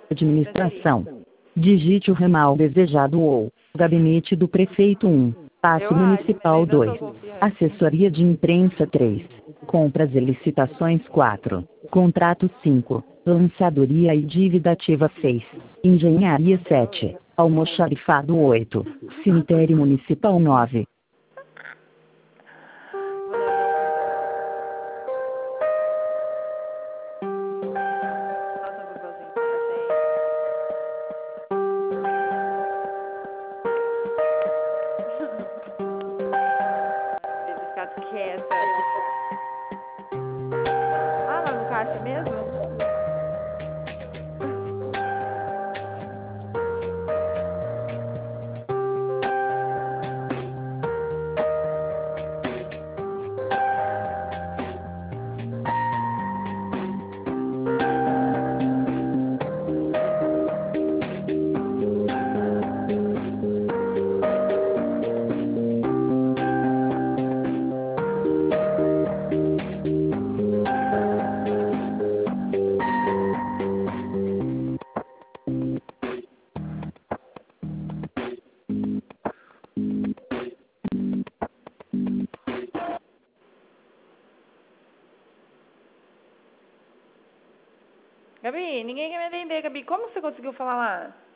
Administração. Digite o ramal desejado ou Gabinete do Prefeito 1. Paço Municipal 2. Assessoria de Imprensa 3. Compras e Licitações 4. Contrato 5. Lançadoria e Dívida Ativa 6. Engenharia 7. Almoxarifado 8. Cemitério Municipal 9. Quieta. Ah, lá no caixa mesmo? Gabi, ninguém quer me atender, Gabi. Como você conseguiu falar lá?